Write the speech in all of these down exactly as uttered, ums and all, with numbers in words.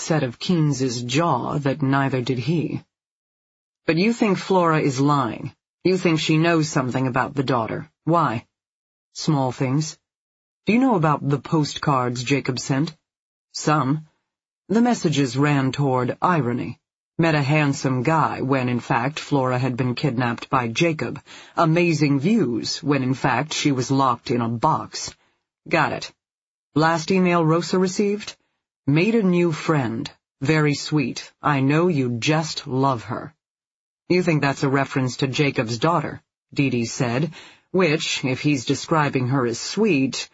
set of Keynes's jaw that neither did he. "But you think Flora is lying. You think she knows something about the daughter. Why?" "Small things." "Do you know about the postcards Jacob sent?" "Some. The messages ran toward irony. Met a handsome guy when, in fact, Flora had been kidnapped by Jacob. Amazing views when, in fact, she was locked in a box. Got it. Last email Rosa received? Made a new friend. Very sweet. I know you just love her." "You think that's a reference to Jacob's daughter," Dee Dee said, which, if he's describing her as sweet—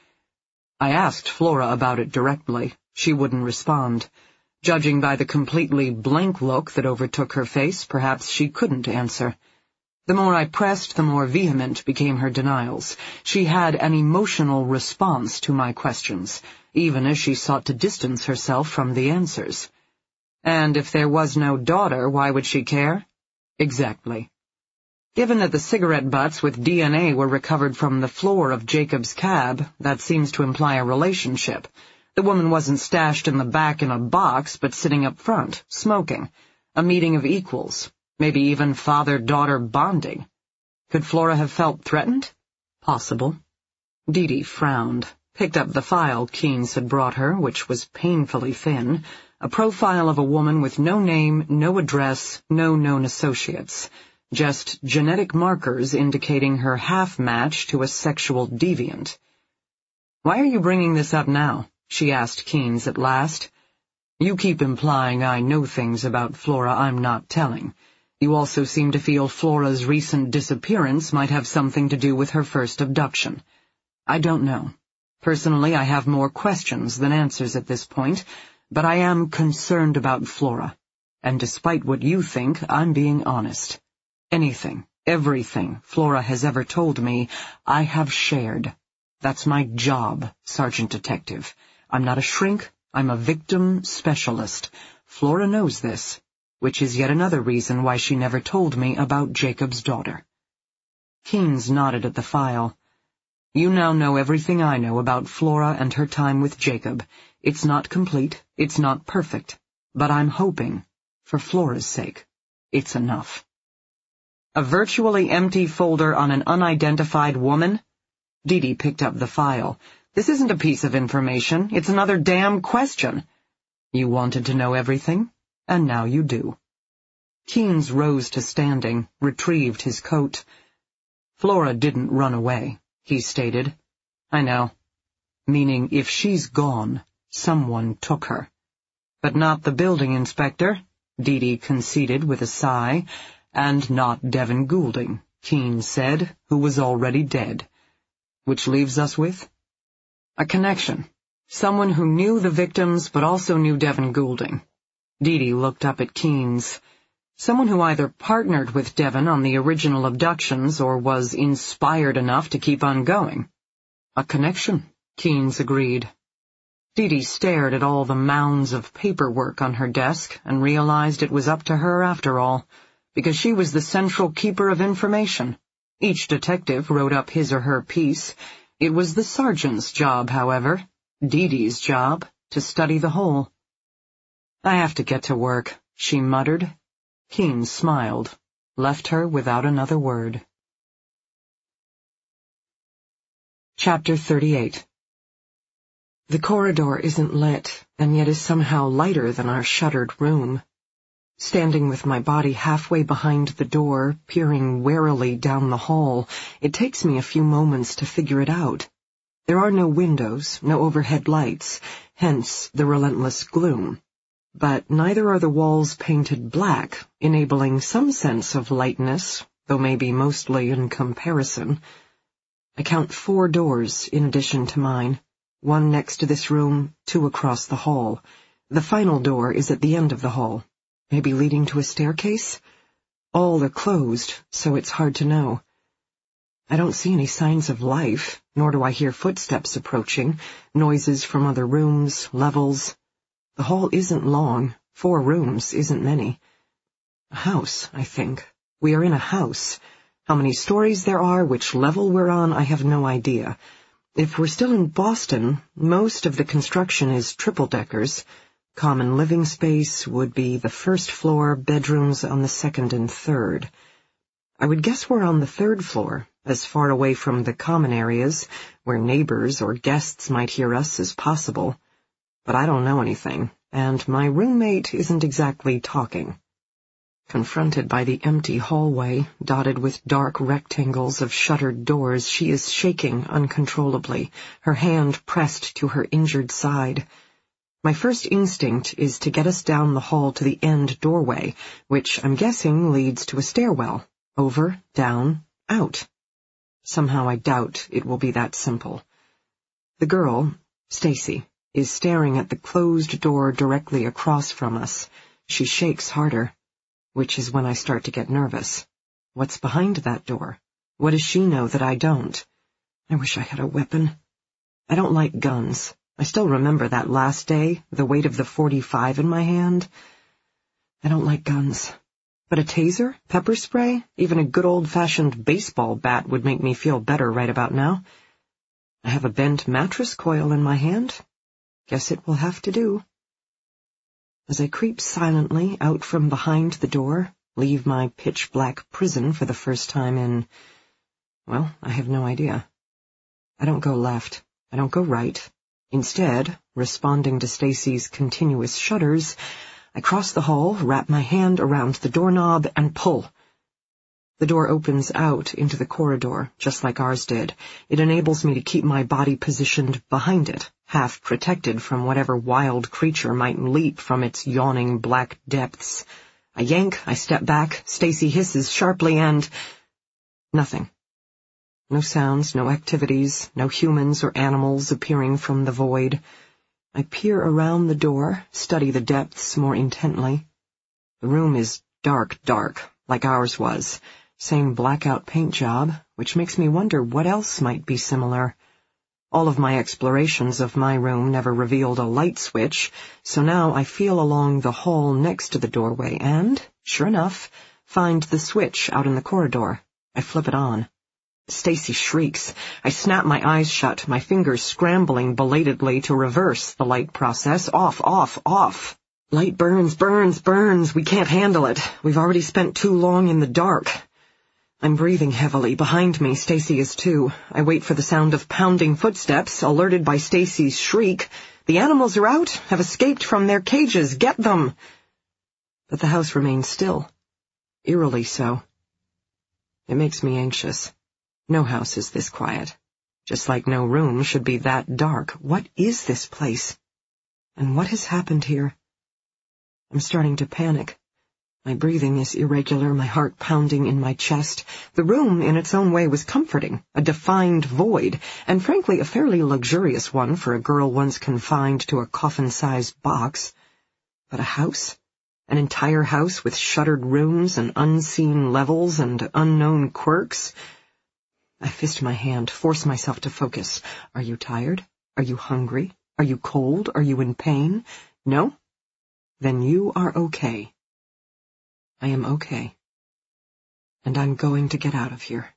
I asked Flora about it directly. She wouldn't respond. Judging by the completely blank look that overtook her face, perhaps she couldn't answer. The more I pressed, the more vehement became her denials. She had an emotional response to my questions, even as she sought to distance herself from the answers. And if there was no daughter, why would she care? Exactly. Given that the cigarette butts with D N A were recovered from the floor of Jacob's cab, that seems to imply a relationship. The woman wasn't stashed in the back in a box, but sitting up front, smoking. A meeting of equals. Maybe even father-daughter bonding. Could Flora have felt threatened? Possible. Dee Dee frowned, picked up the file Keynes had brought her, which was painfully thin, a profile of a woman with no name, no address, no known associates. Just genetic markers indicating her half-match to a sexual deviant. "Why are you bringing this up now?" she asked Keynes at last. "You keep implying I know things about Flora I'm not telling. You also seem to feel Flora's recent disappearance might have something to do with her first abduction. I don't know. Personally, I have more questions than answers at this point, but I am concerned about Flora. And despite what you think, I'm being honest. Anything, everything Flora has ever told me, I have shared. That's my job, Sergeant Detective. I'm not a shrink, I'm a victim specialist. Flora knows this, which is yet another reason why she never told me about Jacob's daughter." Keynes nodded at the file. "You now know everything I know about Flora and her time with Jacob. It's not complete, it's not perfect, but I'm hoping, for Flora's sake, it's enough." A virtually empty folder on an unidentified woman? Dee Dee picked up the file. "This isn't a piece of information, it's another damn question." "You wanted to know everything, and now you do." Keynes rose to standing, retrieved his coat. "Flora didn't run away," he stated. "I know. Meaning if she's gone, someone took her." "But not the building inspector," Dee Dee conceded with a sigh. "And not Devin Goulding," Keynes said, "who was already dead. Which leaves us with a connection. Someone who knew the victims but also knew Devin Goulding." Dee Dee looked up at Keynes. "Someone who either partnered with Devin on the original abductions or was inspired enough to keep on going." "A connection," Keynes agreed. Dee Dee stared at all the mounds of paperwork on her desk and realized it was up to her after all, because she was the central keeper of information. Each detective wrote up his or her piece. It was the sergeant's job, however, Dee Dee's job, to study the whole. "I have to get to work," she muttered. Keynes smiled, left her without another word. Chapter thirty-eight. The corridor isn't lit, and yet is somehow lighter than our shuttered room. Standing with my body halfway behind the door, peering warily down the hall, it takes me a few moments to figure it out. There are no windows, no overhead lights, hence the relentless gloom. But neither are the walls painted black, enabling some sense of lightness, though maybe mostly in comparison. I count four doors in addition to mine, one next to this room, two across the hall. The final door is at the end of the hall. Maybe leading to a staircase? All are closed, so it's hard to know. I don't see any signs of life, nor do I hear footsteps approaching, noises from other rooms, levels. The hall isn't long, four rooms isn't many. A house, I think. We are in a house. How many stories there are, which level we're on, I have no idea. If we're still in Boston, most of the construction is triple-deckers. Common living space would be the first floor, bedrooms on the second and third. I would guess we're on the third floor, as far away from the common areas, where neighbors or guests might hear us, as possible. But I don't know anything, and my roommate isn't exactly talking. Confronted by the empty hallway, dotted with dark rectangles of shuttered doors, she is shaking uncontrollably, her hand pressed to her injured side. My first instinct is to get us down the hall to the end doorway, which I'm guessing leads to a stairwell. Over, down, out. Somehow I doubt it will be that simple. The girl, Stacy, is staring at the closed door directly across from us. She shakes harder, which is when I start to get nervous. What's behind that door? What does she know that I don't? I wish I had a weapon. I don't like guns. I still remember that last day, the weight of the forty-five in my hand. I don't like guns. But a taser, pepper spray, even a good old-fashioned baseball bat would make me feel better right about now. I have a bent mattress coil in my hand. Guess it will have to do. As I creep silently out from behind the door, leave my pitch-black prison for the first time in... well, I have no idea. I don't go left. I don't go right. Instead, responding to Stacy's continuous shudders, I cross the hall, wrap my hand around the doorknob, and pull. The door opens out into the corridor, just like ours did. It enables me to keep my body positioned behind it, half protected from whatever wild creature might leap from its yawning black depths. I yank, I step back, Stacy hisses sharply, and... nothing. No sounds, no activities, no humans or animals appearing from the void. I peer around the door, study the depths more intently. The room is dark, dark, like ours was. Same blackout paint job, which makes me wonder what else might be similar. All of my explorations of my room never revealed a light switch, so now I feel along the hall next to the doorway and, sure enough, find the switch out in the corridor. I flip it on. Stacy shrieks. I snap my eyes shut, my fingers scrambling belatedly to reverse the light process. Off, off, off. Light burns, burns, burns. We can't handle it. We've already spent too long in the dark. I'm breathing heavily. Behind me, Stacy is too. I wait for the sound of pounding footsteps, alerted by Stacy's shriek. The animals are out, have escaped from their cages. Get them! But the house remains still. Eerily so. It makes me anxious. No house is this quiet. Just like no room should be that dark. What is this place? And what has happened here? I'm starting to panic. My breathing is irregular, my heart pounding in my chest. The room, in its own way, was comforting, a defined void, and frankly a fairly luxurious one for a girl once confined to a coffin-sized box. But a house? An entire house with shuttered rooms and unseen levels and unknown quirks? I fist my hand, force myself to focus. Are you tired? Are you hungry? Are you cold? Are you in pain? No? Then you are okay. I am okay. And I'm going to get out of here.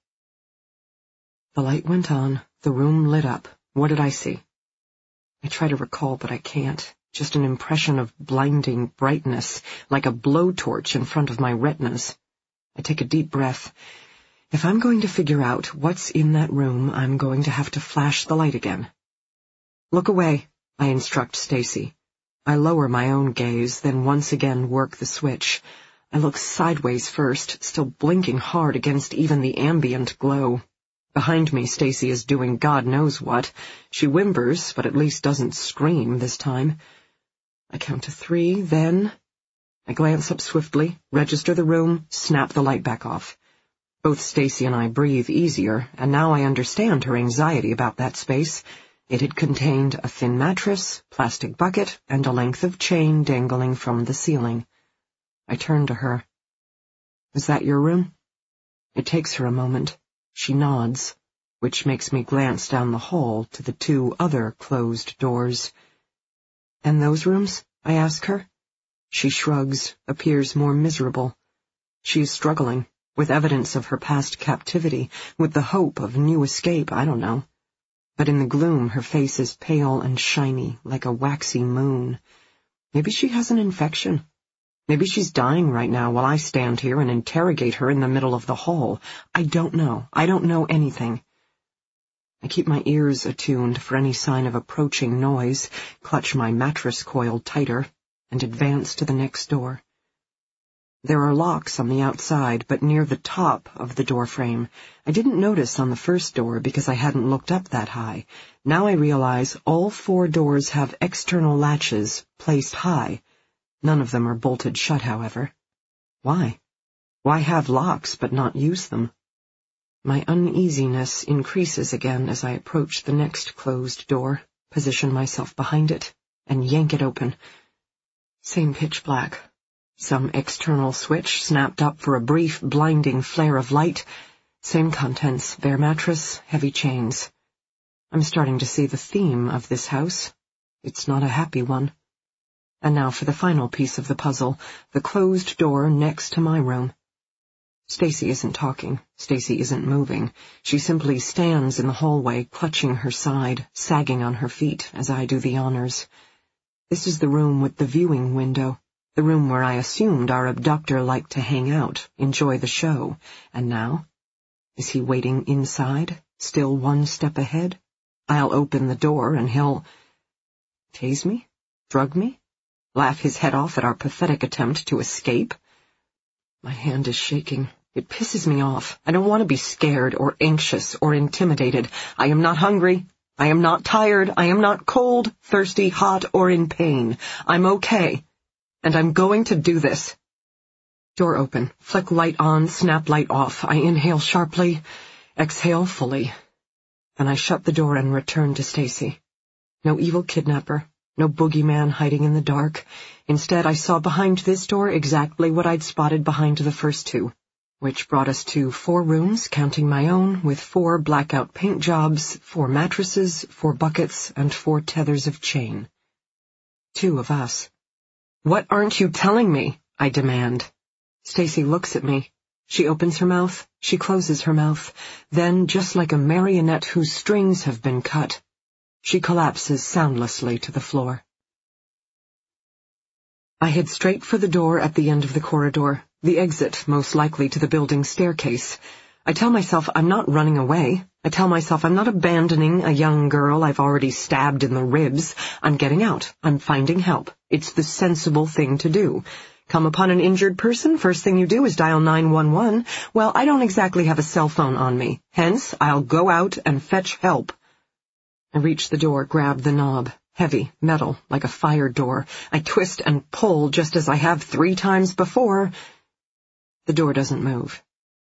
The light went on, the room lit up. What did I see? I try to recall, but I can't. Just an impression of blinding brightness, like a blowtorch in front of my retinas. I take a deep breath. If I'm going to figure out what's in that room, I'm going to have to flash the light again. Look away, I instruct Stacy. I lower my own gaze, then once again work the switch. I look sideways first, still blinking hard against even the ambient glow. Behind me, Stacy is doing God knows what. She whimpers, but at least doesn't scream this time. I count to three, then... I glance up swiftly, register the room, snap the light back off. Both Stacy and I breathe easier, and now I understand her anxiety about that space. It had contained a thin mattress, plastic bucket, and a length of chain dangling from the ceiling. I turn to her. Is that your room? It takes her a moment. She nods, which makes me glance down the hall to the two other closed doors. And those rooms? I ask her. She shrugs, appears more miserable. She is struggling, with evidence of her past captivity, with the hope of new escape, I don't know. But in the gloom her face is pale and shiny, like a waxy moon. Maybe she has an infection. Maybe she's dying right now while I stand here and interrogate her in the middle of the hall. I don't know. I don't know anything. I keep my ears attuned for any sign of approaching noise, clutch my mattress coil tighter, and advance to the next door. There are locks on the outside, but near the top of the door frame. I didn't notice on the first door because I hadn't looked up that high. Now I realize all four doors have external latches placed high. None of them are bolted shut, however. Why? Why have locks but not use them? My uneasiness increases again as I approach the next closed door, position myself behind it, and yank it open. Same pitch black. Some external switch snapped up for a brief, blinding flare of light. Same contents, bare mattress, heavy chains. I'm starting to see the theme of this house. It's not a happy one. And now for the final piece of the puzzle, the closed door next to my room. Stacy isn't talking. Stacy isn't moving. She simply stands in the hallway, clutching her side, sagging on her feet as I do the honors. This is the room with the viewing window. The room where I assumed our abductor liked to hang out, enjoy the show. And now? Is he waiting inside, still one step ahead? I'll open the door and he'll... tase me? Drug me? Laugh his head off at our pathetic attempt to escape? My hand is shaking. It pisses me off. I don't want to be scared or anxious or intimidated. I am not hungry. I am not tired. I am not cold, thirsty, hot, or in pain. I'm okay. And I'm going to do this. Door open. Flick light on, snap light off. I inhale sharply, exhale fully. Then I shut the door and return to Stacy. No evil kidnapper. No boogeyman hiding in the dark. Instead, I saw behind this door exactly what I'd spotted behind the first two, which brought us to four rooms, counting my own, with four blackout paint jobs, four mattresses, four buckets, and four tethers of chain. Two of us. What aren't you telling me? I demand. Stacy looks at me. She opens her mouth. She closes her mouth. Then, just like a marionette whose strings have been cut, she collapses soundlessly to the floor. I head straight for the door at the end of the corridor, the exit most likely to the building's staircase. I tell myself I'm not running away. I tell myself I'm not abandoning a young girl I've already stabbed in the ribs. I'm getting out. I'm finding help. It's the sensible thing to do. Come upon an injured person, first thing you do is dial nine one one. Well, I don't exactly have a cell phone on me. Hence, I'll go out and fetch help. I reach the door, grab the knob. Heavy, metal, like a fire door. I twist and pull just as I have three times before. The door doesn't move.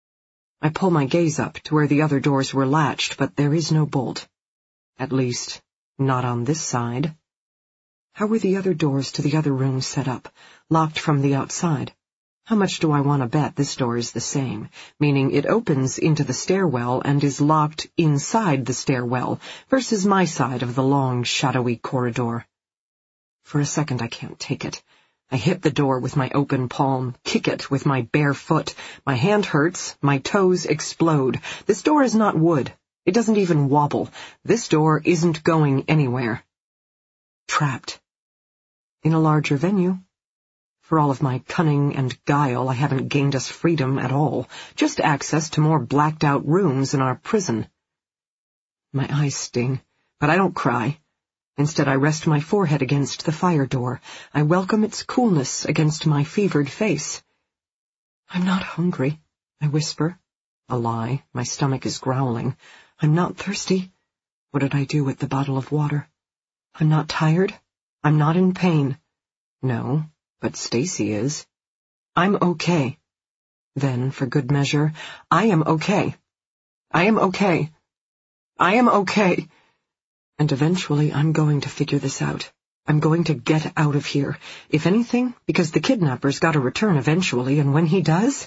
I pull my gaze up to where the other doors were latched, but there is no bolt. At least, not on this side. How were the other doors to the other rooms set up, locked from the outside? How much do I want to bet this door is the same, meaning it opens into the stairwell and is locked inside the stairwell, versus my side of the long, shadowy corridor? For a second I can't take it. I hit the door with my open palm, kick it with my bare foot. My hand hurts, my toes explode. This door is not wood. It doesn't even wobble. This door isn't going anywhere. Trapped. In a larger venue. For all of my cunning and guile, I haven't gained us freedom at all, just access to more blacked-out rooms in our prison. My eyes sting, but I don't cry. Instead, I rest my forehead against the fire door. I welcome its coolness against my fevered face. I'm not hungry, I whisper. A lie. My stomach is growling. I'm not thirsty. What did I do with the bottle of water? I'm not tired. I'm not in pain. No. But Stacy is. I'm okay. Then, for good measure, I am okay. I am okay. I am okay. And eventually I'm going to figure this out. I'm going to get out of here. If anything, because the kidnapper's got to return eventually, and when he does...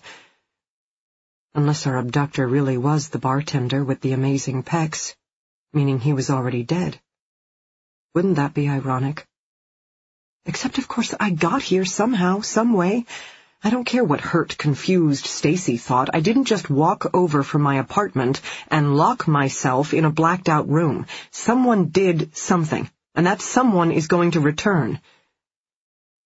Unless our abductor really was the bartender with the amazing pecs, meaning he was already dead. Wouldn't that be ironic? Except, of course, I got here somehow, some way. I don't care what hurt, confused Stacy thought. I didn't just walk over from my apartment and lock myself in a blacked-out room. Someone did something, and that someone is going to return.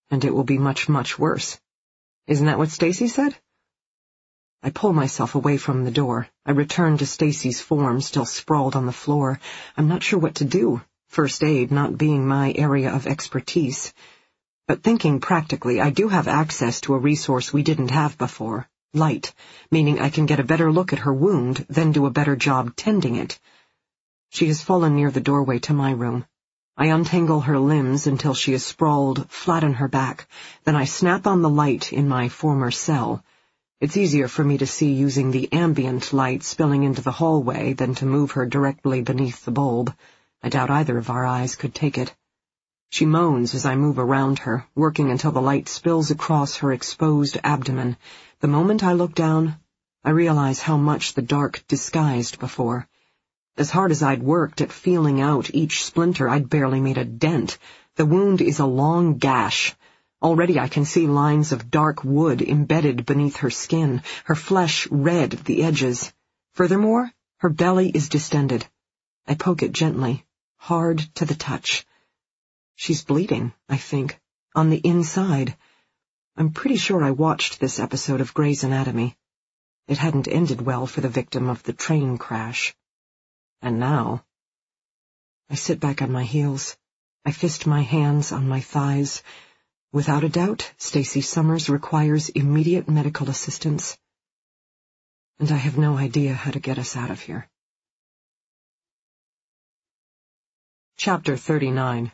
and it will be much, much worse. Isn't that what Stacy said? I pull myself away from the door. I return to Stacy's form, still sprawled on the floor. I'm not sure what to do, first aid not being my area of expertise. But thinking practically, I do have access to a resource we didn't have before. Light, meaning I can get a better look at her wound, then do a better job tending it. She has fallen near the doorway to my room. I untangle her limbs until she is sprawled flat on her back. Then I snap on the light in my former cell. It's easier for me to see using the ambient light spilling into the hallway than to move her directly beneath the bulb. I doubt either of our eyes could take it. She moans as I move around her, working until the light spills across her exposed abdomen. The moment I look down, I realize how much the dark disguised before. As hard as I'd worked at feeling out each splinter, I'd barely made a dent. The wound is a long gash. Already I can see lines of dark wood embedded beneath her skin, her flesh red at the edges. Furthermore, her belly is distended. I poke it gently, hard to the touch. She's bleeding, I think, on the inside. I'm pretty sure I watched this episode of Grey's Anatomy. It hadn't ended well for the victim of the train crash. And now... I sit back on my heels. I fist my hands on my thighs. Without a doubt, Stacy Summers requires immediate medical assistance. And I have no idea how to get us out of here. Chapter thirty-nine.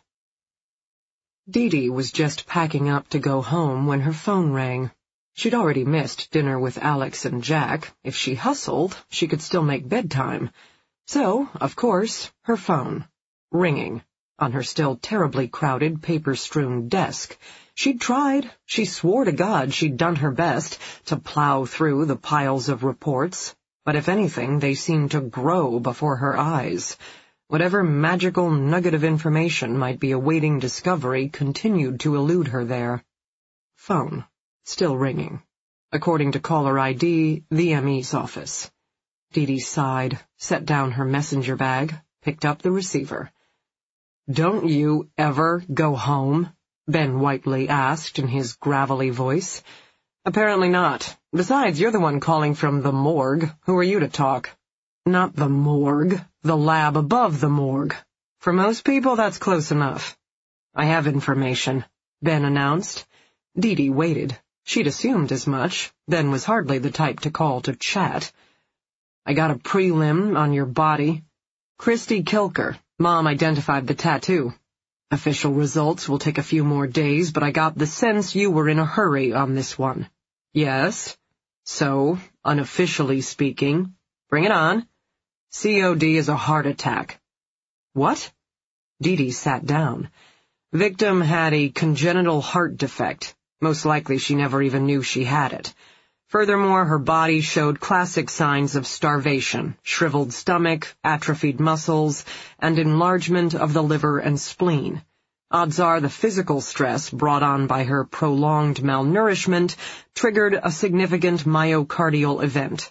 Dee Dee was just packing up to go home when her phone rang. She'd already missed dinner with Alex and Jack. If she hustled, she could still make bedtime. So, of course, her phone. Ringing. On her still terribly crowded, paper-strewn desk. She'd tried. She swore to God she'd done her best to plow through the piles of reports. But if anything, they seemed to grow before her eyes. Whatever magical nugget of information might be awaiting discovery continued to elude her there. Phone. Still ringing. According to caller I D, the M E's office. Dee Dee sighed, set down her messenger bag, picked up the receiver. "Don't you ever go home?" Ben Whiteley asked in his gravelly voice. "Apparently not. Besides, you're the one calling from the morgue. Who are you to talk?" "Not the morgue. The lab above the morgue. For most people, that's close enough." "I have information," Ben announced. Dee Dee waited. She'd assumed as much. Ben was hardly the type to call to chat. "I got a prelim on your body. Christy Kilker. Mom identified the tattoo. Official results will take a few more days, but I got the sense you were in a hurry on this one." "Yes. So, unofficially speaking, bring it on. C O D is a heart attack." "What?" Dee Dee sat down. Victim had a congenital heart defect. Most likely she never even knew she had it. Furthermore, her body showed classic signs of starvation, shriveled stomach, atrophied muscles, and enlargement of the liver and spleen. Odds are the physical stress brought on by her prolonged malnourishment triggered a significant myocardial event.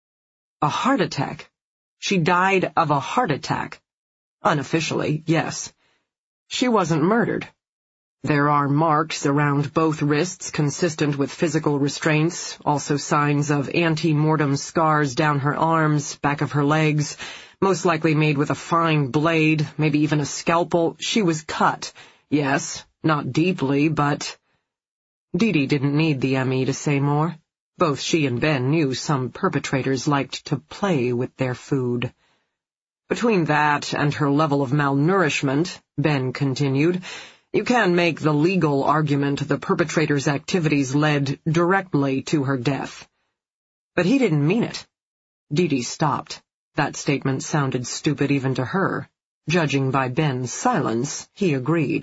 A heart attack? She died of a heart attack. Unofficially, yes. She wasn't murdered. There are marks around both wrists consistent with physical restraints, also signs of ante-mortem scars down her arms, back of her legs, most likely made with a fine blade, maybe even a scalpel. She was cut. Yes, not deeply, but... Dee Dee didn't need the M E to say more. Both she and Ben knew some perpetrators liked to play with their food. Between that and her level of malnourishment, Ben continued, you can make the legal argument the perpetrator's activities led directly to her death. But he didn't mean it. Dee Dee stopped. That statement sounded stupid even to her. Judging by Ben's silence, he agreed.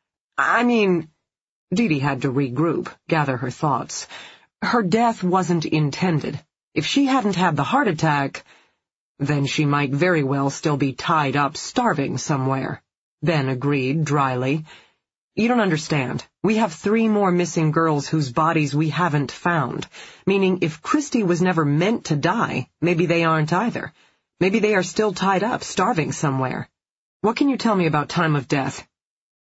I mean... Dee Dee had to regroup, gather her thoughts. Her death wasn't intended. If she hadn't had the heart attack, then she might very well still be tied up starving somewhere. Ben agreed dryly. You don't understand. We have three more missing girls whose bodies we haven't found. Meaning, if Christy was never meant to die, maybe they aren't either. Maybe they are still tied up, starving somewhere. What can you tell me about time of death?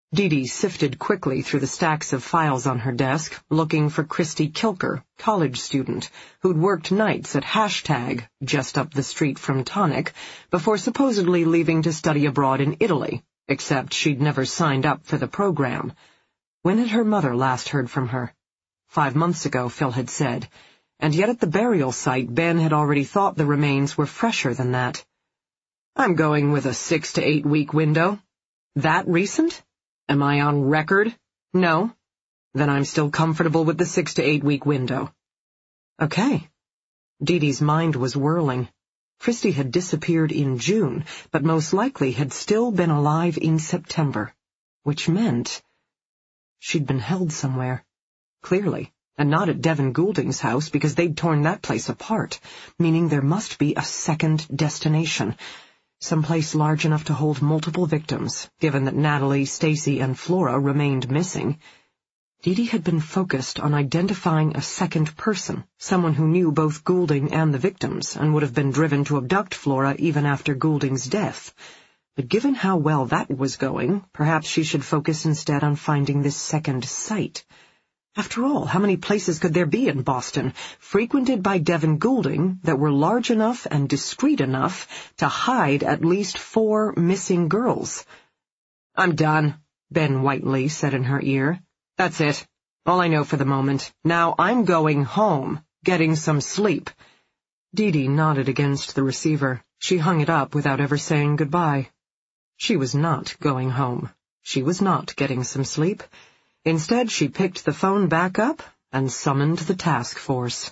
Dee Dee sifted quickly through the stacks of files on her desk, looking for Christy Kilker, college student, who'd worked nights at Hashtag, just up the street from Tonic, before supposedly leaving to study abroad in Italy, except she'd never signed up for the program. When had her mother last heard from her? Five months ago, Phil had said, and yet at the burial site Ben had already thought the remains were fresher than that. I'm going with a six to eight week window. That recent? Am I on record? No? Then I'm still comfortable with the six to eight week window. Okay. Dee Dee's mind was whirling. Christy had disappeared in June, but most likely had still been alive in September, which meant she'd been held somewhere. Clearly, and not at Devin Goulding's house because they'd torn that place apart, meaning there must be a second destination. Someplace large enough to hold multiple victims, given that Natalie, Stacy, and Flora remained missing. Dee Dee had been focused on identifying a second person, someone who knew both Goulding and the victims, and would have been driven to abduct Flora even after Goulding's death. But given how well that was going, perhaps she should focus instead on finding this second site. After all, how many places could there be in Boston, frequented by Devin Goulding, that were large enough and discreet enough to hide at least four missing girls? I'm done, Ben Whiteley said in her ear. That's it. All I know for the moment. Now I'm going home, getting some sleep. Dee Dee nodded against the receiver. She hung it up without ever saying goodbye. She was not going home. She was not getting some sleep. Instead, she picked the phone back up and summoned the task force.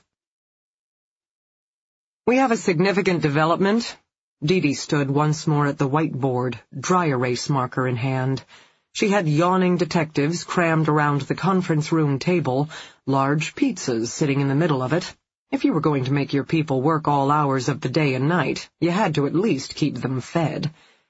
We have a significant development. Dee Dee stood once more at the whiteboard, dry erase marker in hand. She had yawning detectives crammed around the conference room table, large pizzas sitting in the middle of it. If you were going to make your people work all hours of the day and night, you had to at least keep them fed.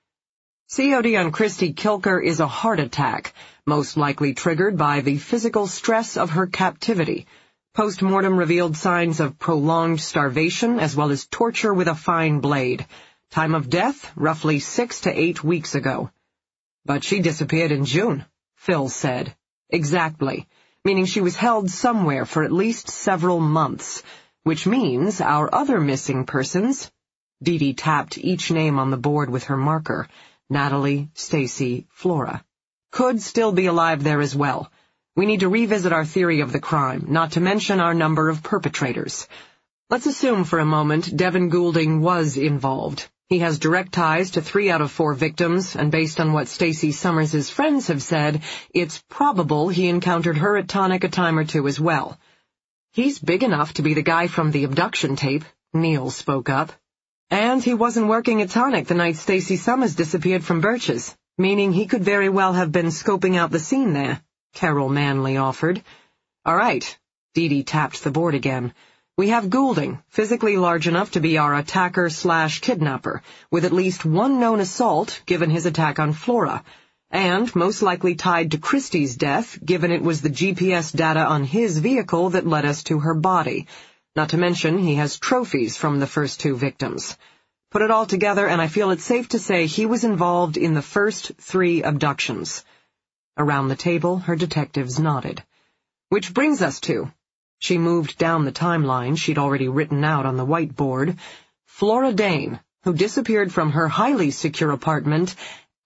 C O D on Christy Kilker is a heart attack, most likely triggered by the physical stress of her captivity. Post-mortem revealed signs of prolonged starvation as well as torture with a fine blade. Time of death, roughly six to eight weeks ago. But she disappeared in June, Phil said. Exactly, meaning she was held somewhere for at least several months, which means our other missing persons— Dee Dee tapped each name on the board with her marker— Natalie, Stacy, Flora— could still be alive there as well. We need to revisit our theory of the crime, not to mention our number of perpetrators. Let's assume for a moment Devin Goulding was involved. He has direct ties to three out of four victims, and based on what Stacy Summers' friends have said, it's probable he encountered her at Tonic a time or two as well. He's big enough to be the guy from the abduction tape, Neil spoke up. And he wasn't working at Tonic the night Stacy Summers disappeared from Birch's, meaning he could very well have been scoping out the scene there, Carol Manley offered. All right, Dee Dee tapped the board again. We have Goulding, physically large enough to be our attacker-slash-kidnapper, with at least one known assault given his attack on Flora, and most likely tied to Christie's death given it was the G P S data on his vehicle that led us to her body. Not to mention he has trophies from the first two victims. Put it all together, and I feel it's safe to say he was involved in the first three abductions. Around the table, her detectives nodded. Which brings us to— She moved down the timeline she'd already written out on the whiteboard— Flora Dane, who disappeared from her highly secure apartment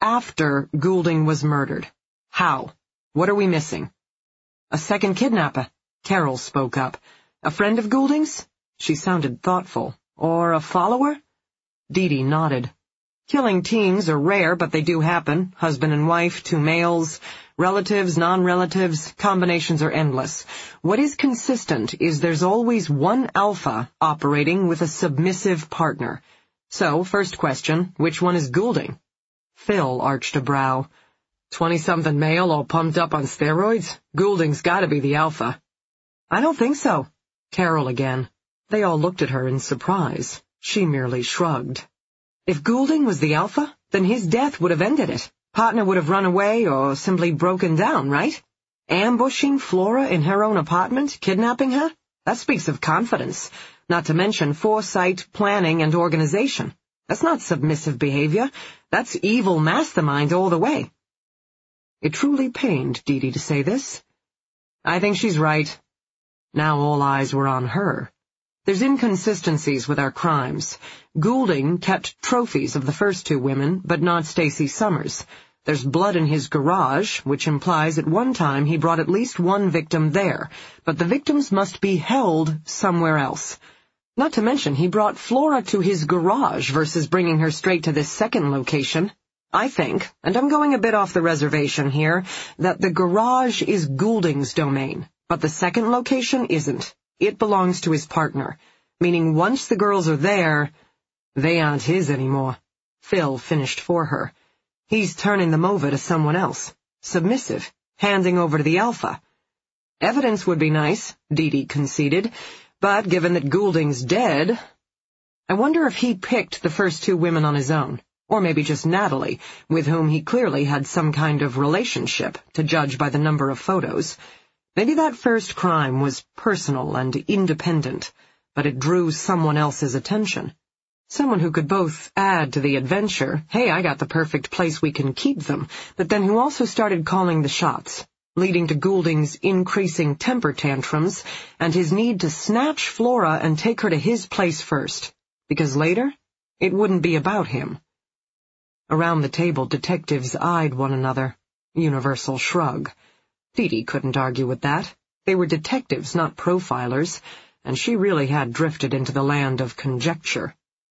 after Goulding was murdered. How? What are we missing? A second kidnapper, Carol spoke up. A friend of Goulding's? She sounded thoughtful. Or a follower? Dee Dee nodded. Killing teens are rare, but they do happen. Husband and wife, two males, relatives, non-relatives, combinations are endless. What is consistent is there's always one alpha operating with a submissive partner. So, first question, which one is Goulding? Phil arched a brow. Twenty-something male all pumped up on steroids? Goulding's gotta be the alpha. I don't think so. Carol again. They all looked at her in surprise. She merely shrugged. If Goulding was the alpha, then his death would have ended it. Partner would have run away or simply broken down, right? Ambushing Flora in her own apartment, kidnapping her? That speaks of confidence, not to mention foresight, planning, and organization. That's not submissive behavior. That's evil mastermind all the way. It truly pained Dee Dee to say this. "I think she's right." Now all eyes were on her. "There's inconsistencies with our crimes. Goulding kept trophies of the first two women, but not Stacy Summers. There's blood in his garage, which implies at one time he brought at least one victim there, but the victims must be held somewhere else. Not to mention he brought Flora to his garage versus bringing her straight to this second location. I think, and I'm going a bit off the reservation here, that the garage is Goulding's domain, but the second location isn't. It belongs to his partner, meaning once the girls are there, they aren't his anymore." Phil finished for her. "He's turning them over to someone else. Submissive, handing over to the alpha." "Evidence would be nice," Dee Dee conceded, "but given that Goulding's dead, I wonder if he picked the first two women on his own, or maybe just Natalie, with whom he clearly had some kind of relationship, to judge by the number of photos. Maybe that first crime was personal and independent, but it drew someone else's attention. Someone who could both add to the adventure, hey, I got the perfect place we can keep them, but then who also started calling the shots, leading to Goulding's increasing temper tantrums and his need to snatch Flora and take her to his place first, because later it wouldn't be about him." Around the table, detectives eyed one another. Universal shrug. Dee Dee couldn't argue with that. They were detectives, not profilers, and she really had drifted into the land of conjecture.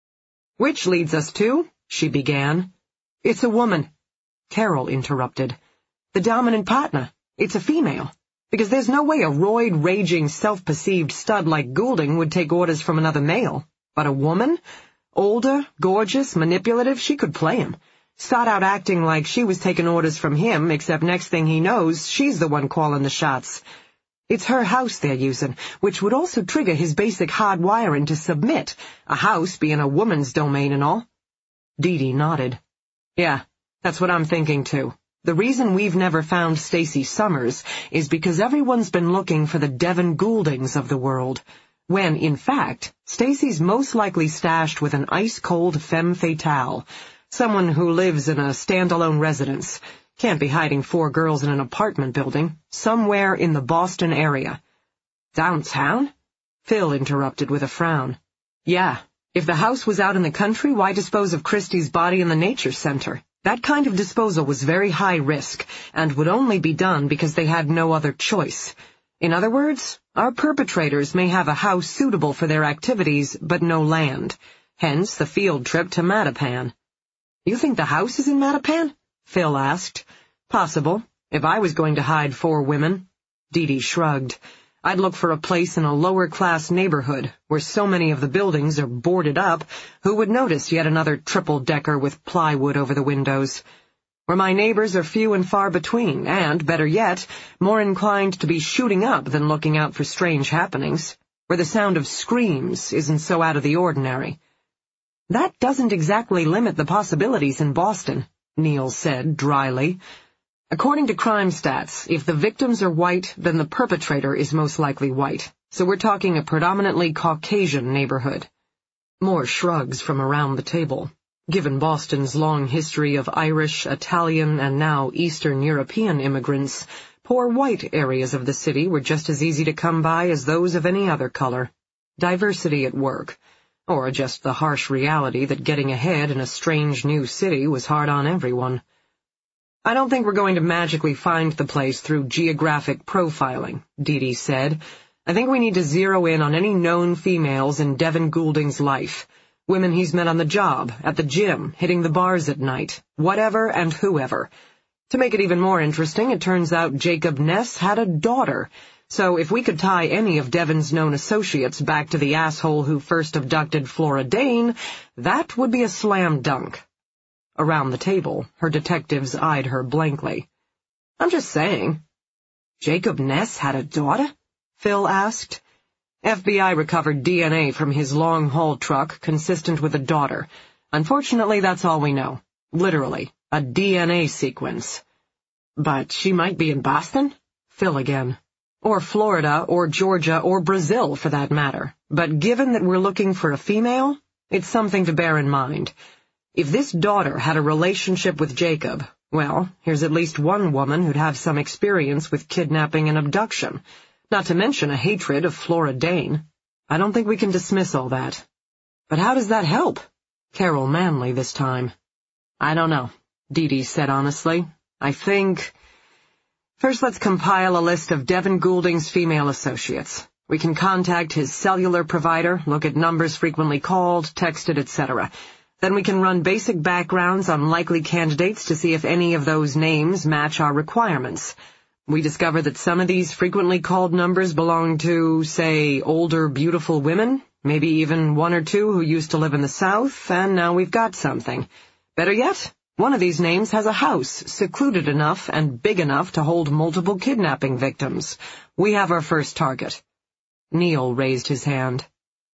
"Which leads us to," she began. "It's a woman," Carol interrupted. "The dominant partner. It's a female. Because there's no way a roid-raging, self-perceived stud like Goulding would take orders from another male. But a woman? Older, gorgeous, manipulative, she could play him. Start out acting like she was taking orders from him, except next thing he knows, she's the one calling the shots. It's her house they're using, which would also trigger his basic hard wiring to submit, a house being a woman's domain and all." Dee Dee nodded. "Yeah, that's what I'm thinking too. The reason we've never found Stacy Summers is because everyone's been looking for the Devin Gouldings of the world, when, in fact, Stacy's most likely stashed with an ice-cold femme fatale, someone who lives in a standalone residence, can't be hiding four girls in an apartment building, somewhere in the Boston area." "Downtown?" Phil interrupted with a frown. "Yeah, if the house was out in the country, why dispose of Christie's body in the nature center? That kind of disposal was very high risk, and would only be done because they had no other choice. In other words, our perpetrators may have a house suitable for their activities, but no land. Hence the field trip to Mattapan." "You think the house is in Mattapan?" Phil asked. "Possible, if I was going to hide four women." Dee Dee shrugged. "I'd look for a place in a lower-class neighborhood, where so many of the buildings are boarded up, who would notice yet another triple-decker with plywood over the windows. Where my neighbors are few and far between, and, better yet, more inclined to be shooting up than looking out for strange happenings. Where the sound of screams isn't so out of the ordinary." "That doesn't exactly limit the possibilities in Boston," Neil said dryly. "According to crime stats, if the victims are white, then the perpetrator is most likely white, so we're talking a predominantly Caucasian neighborhood." More shrugs from around the table. Given Boston's long history of Irish, Italian, and now Eastern European immigrants, poor white areas of the city were just as easy to come by as those of any other color. Diversity at work. Or just the harsh reality that getting ahead in a strange new city was hard on everyone. "I don't think we're going to magically find the place through geographic profiling," Dee Dee said. "I think we need to zero in on any known females in Devin Goulding's life. Women he's met on the job, at the gym, hitting the bars at night, whatever and whoever. To make it even more interesting, it turns out Jacob Ness had a daughter. So if we could tie any of Devin's known associates back to the asshole who first abducted Flora Dane, that would be a slam dunk." Around the table, her detectives eyed her blankly. "I'm just saying." "Jacob Ness had a daughter?" Phil asked. "F B I recovered D N A from his long-haul truck consistent with a daughter. Unfortunately, that's all we know. Literally, a D N A sequence." "But she might be in Boston?" Phil again. "Or Florida, or Georgia, or Brazil, for that matter. But given that we're looking for a female, it's something to bear in mind. If this daughter had a relationship with Jacob, Well, here's at least one woman who'd have some experience with kidnapping and abduction, not to mention a hatred of Flora Dane. I don't think we can dismiss all that. But how does that help? Carol Manley this time. I don't know, Dee Dee said honestly. I think... First, let's compile a list of Devin Goulding's female associates. We can contact his cellular provider, look at numbers frequently called, texted, et cetera. Then we can run basic backgrounds on likely candidates to see if any of those names match our requirements. We discover that some of these frequently called numbers belong to, say, older, beautiful women, maybe even one or two who used to live in the South, and now we've got something. Better yet, one of these names has a house secluded enough and big enough to hold multiple kidnapping victims. We have our first target. Neil raised his hand.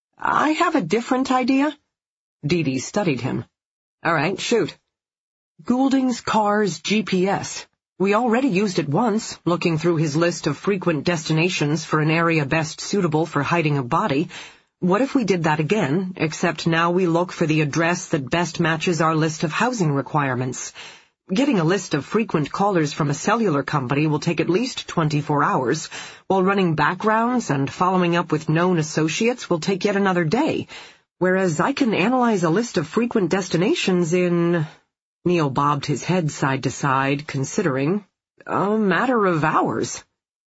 I have a different idea. Dee Dee studied him. All right, shoot. Goulding's car's G P S. We already used it once, looking through his list of frequent destinations for an area best suitable for hiding a body. What if we did that again, except now we look for the address that best matches our list of housing requirements? Getting a list of frequent callers from a cellular company will take at least twenty-four hours, while running backgrounds and following up with known associates will take yet another day, whereas I can analyze a list of frequent destinations in... Neil bobbed his head side to side, considering, a matter of hours.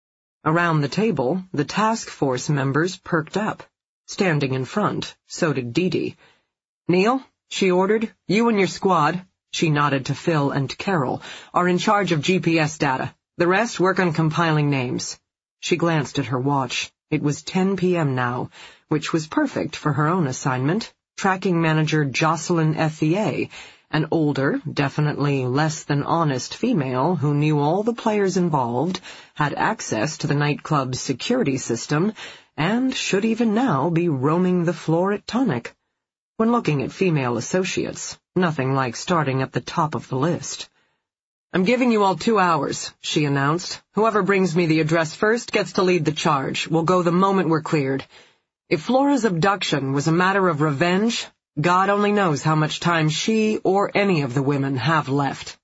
Around the table, the task force members perked up. Standing in front, so did Dee Dee. Neil, she ordered, you and your squad, she nodded to Phil and Carol, are in charge of G P S data. The rest work on compiling names. She glanced at her watch. It was ten p m now, which was perfect for her own assignment, tracking manager Jocelyn Ethier, an older, definitely less than honest female who knew all the players involved, had access to the nightclub's security system, and should even now be roaming the floor at Tonic. When looking at female associates, nothing like starting at the top of the list. I'm giving you all two hours, she announced. Whoever brings me the address first gets to lead the charge. We'll go the moment we're cleared. If Flora's abduction was a matter of revenge, God only knows how much time she or any of the women have left.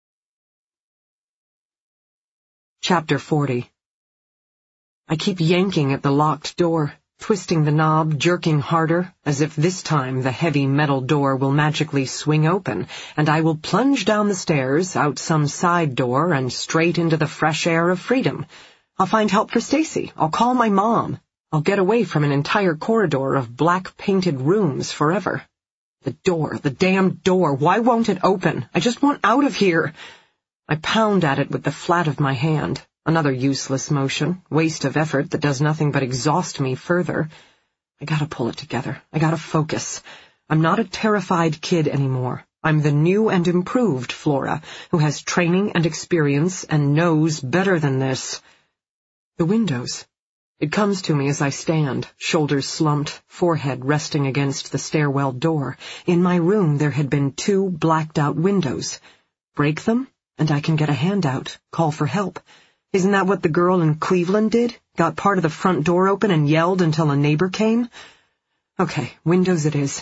Chapter forty. I keep yanking at the locked door, twisting the knob, jerking harder, as if this time the heavy metal door will magically swing open, and I will plunge down the stairs, out some side door, and straight into the fresh air of freedom. I'll find help for Stacy. I'll call my mom. I'll get away from an entire corridor of black-painted rooms forever. The door, the damned door, why won't it open? I just want out of here. I pound at it with the flat of my hand. Another useless motion, waste of effort that does nothing but exhaust me further. I gotta pull it together. I gotta focus. I'm not a terrified kid anymore. I'm the new and improved Flora, who has training and experience and knows better than this. The windows. It comes to me as I stand, shoulders slumped, forehead resting against the stairwell door. In my room there had been two blacked-out windows. Break them, and I can get a hand out, call for help. Isn't that what the girl in Cleveland did? Got part of the front door open and yelled until a neighbor came? Okay, windows it is.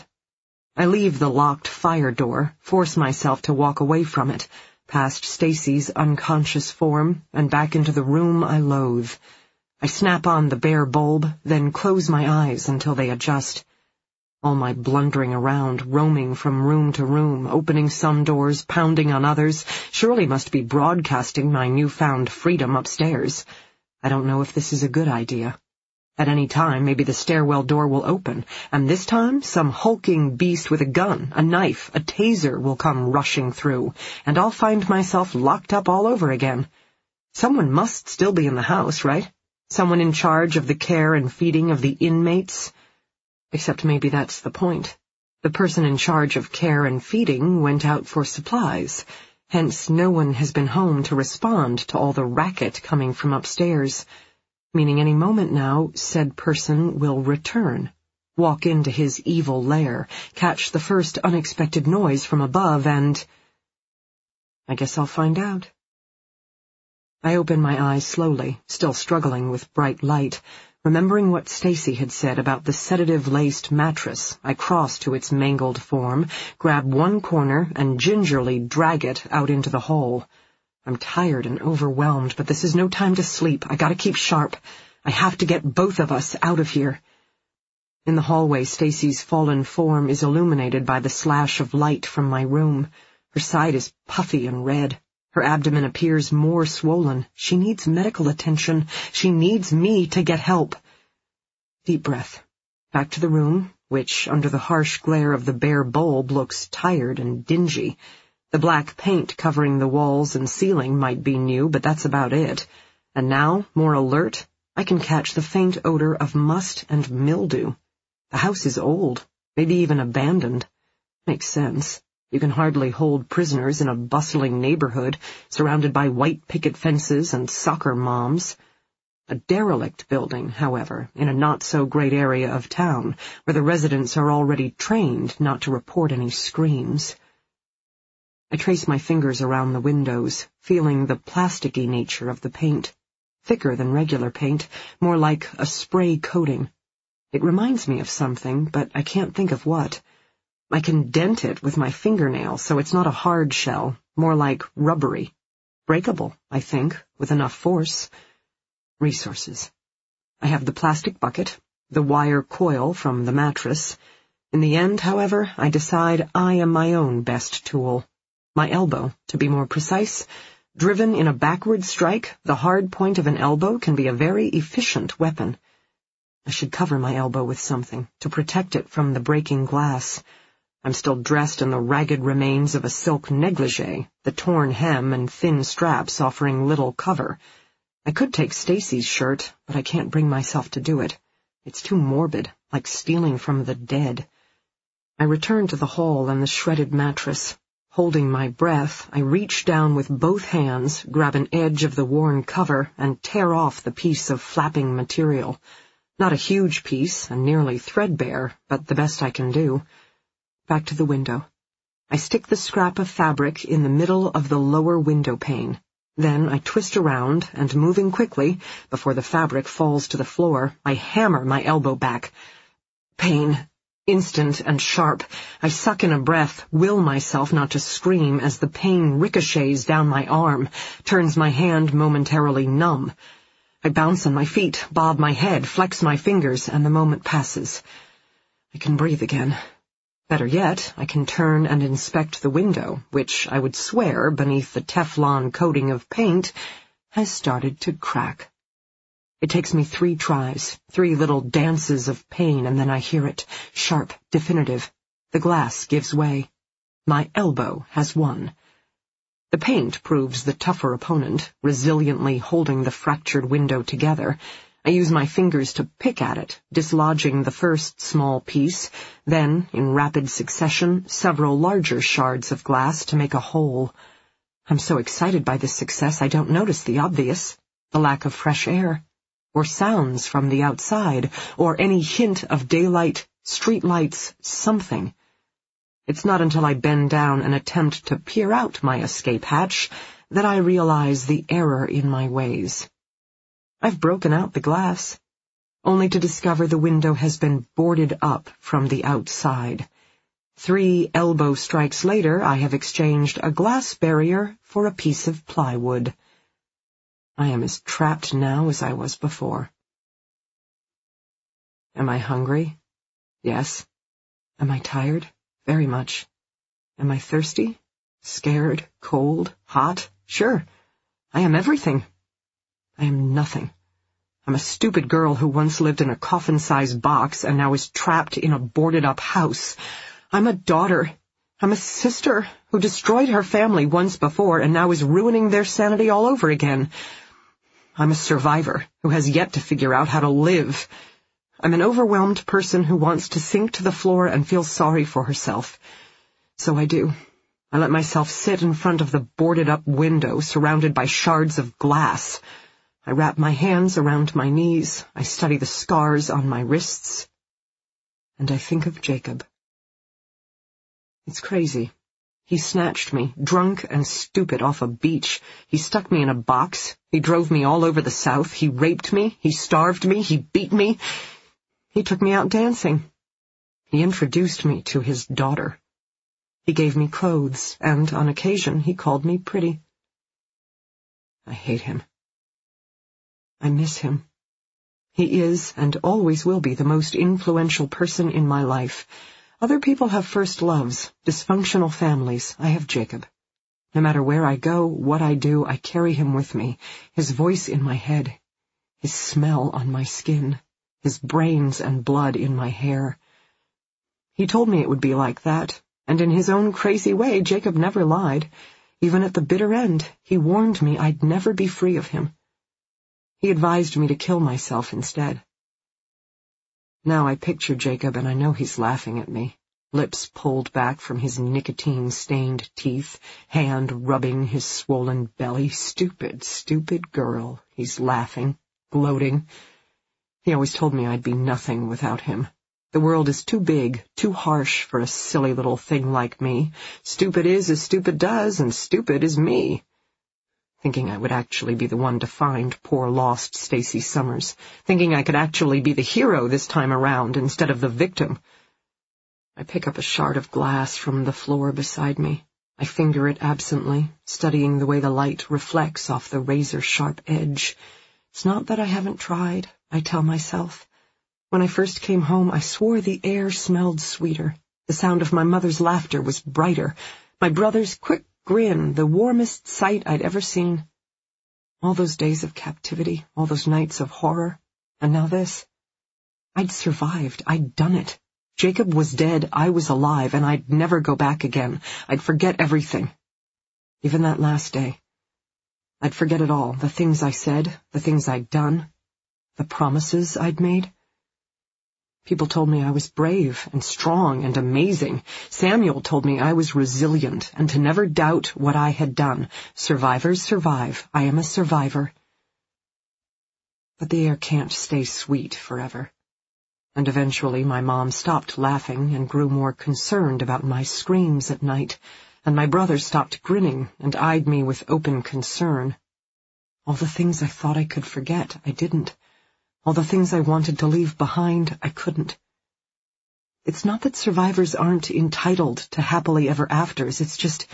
I leave the locked fire door, force myself to walk away from it, past Stacy's unconscious form, and back into the room I loathe. I snap on the bare bulb, then close my eyes until they adjust. All my blundering around, roaming from room to room, opening some doors, pounding on others, surely must be broadcasting my newfound freedom upstairs. I don't know if this is a good idea. At any time, maybe the stairwell door will open, and this time some hulking beast with a gun, a knife, a taser will come rushing through, and I'll find myself locked up all over again. Someone must still be in the house, right? Someone in charge of the care and feeding of the inmates? Except maybe that's the point. The person in charge of care and feeding went out for supplies, hence no one has been home to respond to all the racket coming from upstairs, meaning any moment now said person will return, walk into his evil lair, catch the first unexpected noise from above, and... I guess I'll find out. I open my eyes slowly, still struggling with bright light, Remembering what Stacy had said about the sedative-laced mattress, I cross to its mangled form, grab one corner, and gingerly drag it out into the hall. I'm tired and overwhelmed, but this is no time to sleep. I gotta keep sharp. I have to get both of us out of here. In the hallway, Stacy's fallen form is illuminated by the slash of light from my room. Her side is puffy and red. Her abdomen appears more swollen. She needs medical attention. She needs me to get help. Deep breath. Back to the room, which, under the harsh glare of the bare bulb, looks tired and dingy. The black paint covering the walls and ceiling might be new, but that's about it. And now, more alert, I can catch the faint odor of must and mildew. The house is old, maybe even abandoned. Makes sense. You can hardly hold prisoners in a bustling neighborhood, surrounded by white picket fences and soccer moms. A derelict building, however, in a not-so-great area of town, where the residents are already trained not to report any screams. I trace my fingers around the windows, feeling the plasticky nature of the paint. Thicker than regular paint, more like a spray coating. It reminds me of something, but I can't think of what. I can dent it with my fingernail, so it's not a hard shell, more like rubbery. Breakable, I think, with enough force. Resources. I have the plastic bucket, the wire coil from the mattress. In the end, however, I decide I am my own best tool. My elbow, to be more precise. Driven in a backward strike, the hard point of an elbow can be a very efficient weapon. I should cover my elbow with something, to protect it from the breaking glass. I'm still dressed in the ragged remains of a silk negligee, the torn hem and thin straps offering little cover. I could take Stacy's shirt, but I can't bring myself to do it. It's too morbid, like stealing from the dead. I return to the hall and the shredded mattress. Holding my breath, I reach down with both hands, grab an edge of the worn cover, and tear off the piece of flapping material. Not a huge piece, and nearly threadbare, but the best I can do. Back to the window. I stick the scrap of fabric in the middle of the lower window pane. Then I twist around, and moving quickly, before the fabric falls to the floor, I hammer my elbow back. Pain. Instant and sharp. I suck in a breath, will myself not to scream as the pain ricochets down my arm, turns my hand momentarily numb. I bounce on my feet, bob my head, flex my fingers, and the moment passes. I can breathe again. Better yet, I can turn and inspect the window, which, I would swear, beneath the Teflon coating of paint, has started to crack. It takes me three tries, three little dances of pain, and then I hear it, sharp, definitive. The glass gives way. My elbow has won. The paint proves the tougher opponent, resiliently holding the fractured window together. I use my fingers to pick at it, dislodging the first small piece, then, in rapid succession, several larger shards of glass to make a hole. I'm so excited by this success I don't notice the obvious, the lack of fresh air, or sounds from the outside, or any hint of daylight, street lights, something. It's not until I bend down and attempt to peer out my escape hatch that I realize the error in my ways. I've broken out the glass, only to discover the window has been boarded up from the outside. Three elbow strikes later, I have exchanged a glass barrier for a piece of plywood. I am as trapped now as I was before. Am I hungry? Yes. Am I tired? Very much. Am I thirsty? Scared? Cold? Hot? Sure. I am everything. I am nothing. I'm a stupid girl who once lived in a coffin-sized box and now is trapped in a boarded-up house. I'm a daughter. I'm a sister who destroyed her family once before and now is ruining their sanity all over again. I'm a survivor who has yet to figure out how to live. I'm an overwhelmed person who wants to sink to the floor and feel sorry for herself. So I do. I let myself sit in front of the boarded-up window surrounded by shards of glass. I wrap my hands around my knees. I study the scars on my wrists. And I think of Jacob. It's crazy. He snatched me, drunk and stupid, off a beach. He stuck me in a box. He drove me all over the South. He raped me. He starved me. He beat me. He took me out dancing. He introduced me to his daughter. He gave me clothes, and on occasion he called me pretty. I hate him. I miss him. He is, and always will be, the most influential person in my life. Other people have first loves, dysfunctional families. I have Jacob. No matter where I go, what I do, I carry him with me, his voice in my head, his smell on my skin, his brains and blood in my hair. He told me it would be like that, and in his own crazy way, Jacob never lied. Even at the bitter end, he warned me I'd never be free of him. He advised me to kill myself instead. Now I picture Jacob, and I know he's laughing at me, lips pulled back from his nicotine-stained teeth, hand rubbing his swollen belly. Stupid, stupid girl, he's laughing, gloating. He always told me I'd be nothing without him. The world is too big, too harsh for a silly little thing like me. Stupid is as stupid does, and stupid is me. Thinking I would actually be the one to find poor lost Stacy Summers. Thinking I could actually be the hero this time around instead of the victim. I pick up a shard of glass from the floor beside me. I finger it absently, studying the way the light reflects off the razor-sharp edge. It's not that I haven't tried, I tell myself. When I first came home, I swore the air smelled sweeter. The sound of my mother's laughter was brighter. My brother's quick grin, the warmest sight I'd ever seen. All those days of captivity, all those nights of horror, and now this. I'd survived. I'd done it. Jacob was dead, I was alive, and I'd never go back again. I'd forget everything. Even that last day. I'd forget it all, the things I said, the things I'd done, the promises I'd made. People told me I was brave and strong and amazing. Samuel told me I was resilient and to never doubt what I had done. Survivors survive. I am a survivor. But the air can't stay sweet forever. And eventually my mom stopped laughing and grew more concerned about my screams at night, and my brother stopped grinning and eyed me with open concern. All the things I thought I could forget, I didn't. All the things I wanted to leave behind, I couldn't. It's not that survivors aren't entitled to happily ever afters, it's just,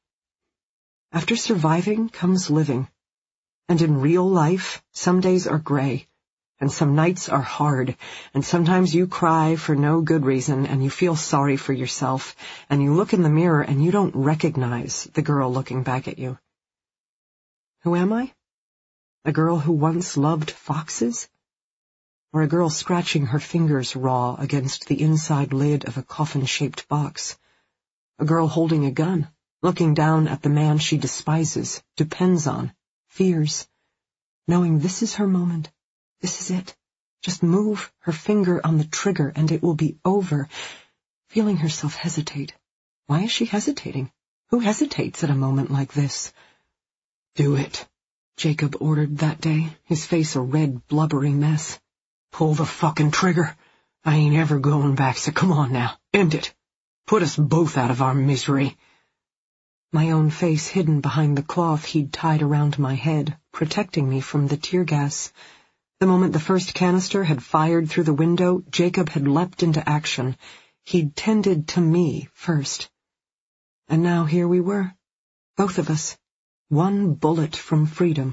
after surviving comes living. And in real life, some days are gray, and some nights are hard, and sometimes you cry for no good reason, and you feel sorry for yourself, and you look in the mirror and you don't recognize the girl looking back at you. Who am I? A girl who once loved foxes? Or a girl scratching her fingers raw against the inside lid of a coffin-shaped box? A girl holding a gun, looking down at the man she despises, depends on, fears, knowing this is her moment, this is it. Just move her finger on the trigger and it will be over, feeling herself hesitate. Why is she hesitating? Who hesitates at a moment like this? Do it, Jacob ordered that day, his face a red, blubbery mess. Pull the fucking trigger. I ain't ever going back, so come on now. End it. Put us both out of our misery. My own face hidden behind the cloth he'd tied around my head, protecting me from the tear gas. The moment the first canister had fired through the window, Jacob had leapt into action. He'd tended to me first. And now here we were, both of us, one bullet from freedom.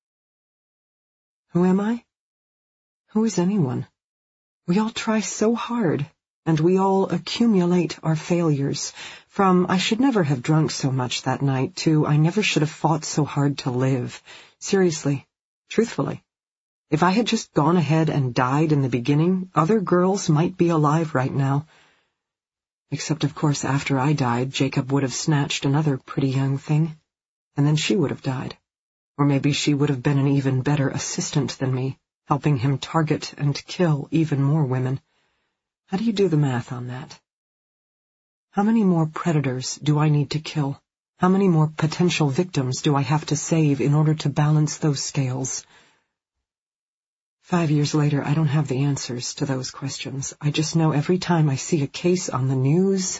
Who am I? Who is anyone? We all try so hard, and we all accumulate our failures. From, I should never have drunk so much that night, to, I never should have fought so hard to live. Seriously, truthfully. If I had just gone ahead and died in the beginning, other girls might be alive right now. Except, of course, after I died, Jacob would have snatched another pretty young thing, and then she would have died. Or maybe she would have been an even better assistant than me, helping him target and kill even more women. How do you do the math on that? How many more predators do I need to kill? How many more potential victims do I have to save in order to balance those scales? Five years later, I don't have the answers to those questions. I just know every time I see a case on the news,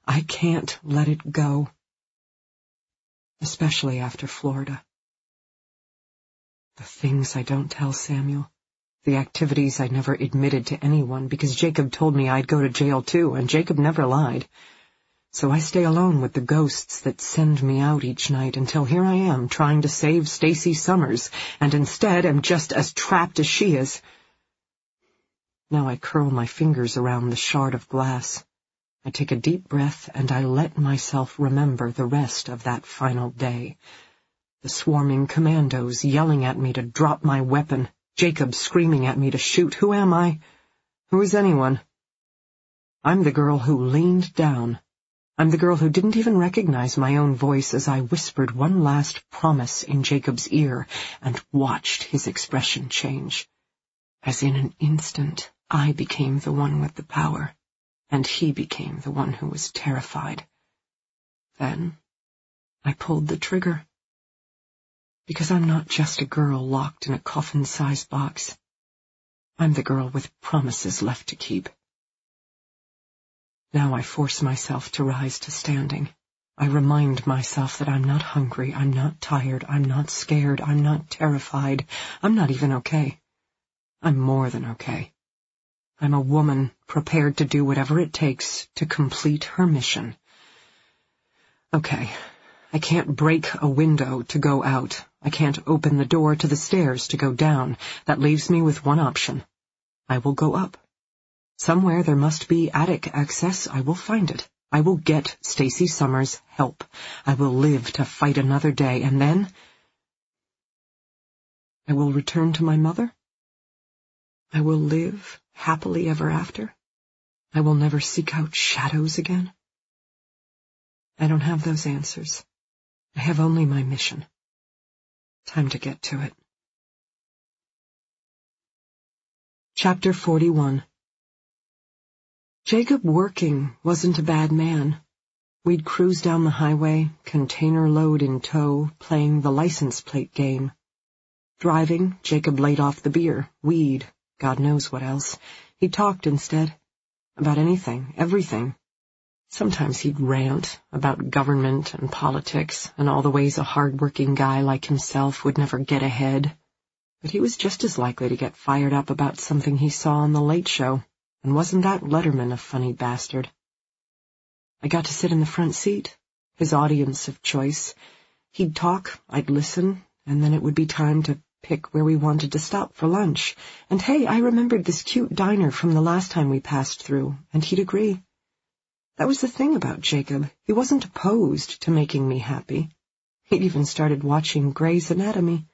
I can't let it go. Especially after Florida. The things I don't tell Samuel. The activities I never admitted to anyone because Jacob told me I'd go to jail too, and Jacob never lied. So I stay alone with the ghosts that send me out each night until here I am trying to save Stacy Summers, and instead am just as trapped as she is. Now I curl my fingers around the shard of glass. I take a deep breath and I let myself remember the rest of that final day. The swarming commandos yelling at me to drop my weapon, Jacob screaming at me to shoot. Who am I? Who is anyone? I'm the girl who leaned down. I'm the girl who didn't even recognize my own voice as I whispered one last promise in Jacob's ear and watched his expression change. As in an instant, I became the one with the power, and he became the one who was terrified. Then I pulled the trigger. Because I'm not just a girl locked in a coffin-sized box. I'm the girl with promises left to keep. Now I force myself to rise to standing. I remind myself that I'm not hungry, I'm not tired, I'm not scared, I'm not terrified, I'm not even okay. I'm more than okay. I'm a woman prepared to do whatever it takes to complete her mission. Okay, I can't break a window to go out. I can't open the door to the stairs to go down. That leaves me with one option. I will go up. Somewhere there must be attic access. I will find it. I will get Stacy Summers help. I will live to fight another day, and then I will return to my mother. I will live happily ever after. I will never seek out shadows again. I don't have those answers. I have only my mission. Time to get to it. Chapter forty-one. Jacob working wasn't a bad man. We'd cruise down the highway, container load in tow, playing the license plate game. Driving, Jacob laid off the beer, weed, God knows what else. He talked instead. About anything, everything. Sometimes he'd rant about government and politics and all the ways a hard-working guy like himself would never get ahead. But he was just as likely to get fired up about something he saw on The Late Show, and wasn't that Letterman a funny bastard? I got to sit in the front seat, his audience of choice. He'd talk, I'd listen, and then it would be time to pick where we wanted to stop for lunch. And hey, I remembered this cute diner from the last time we passed through, and he'd agree. That was the thing about Jacob. He wasn't opposed to making me happy. He'd even started watching Grey's Anatomy.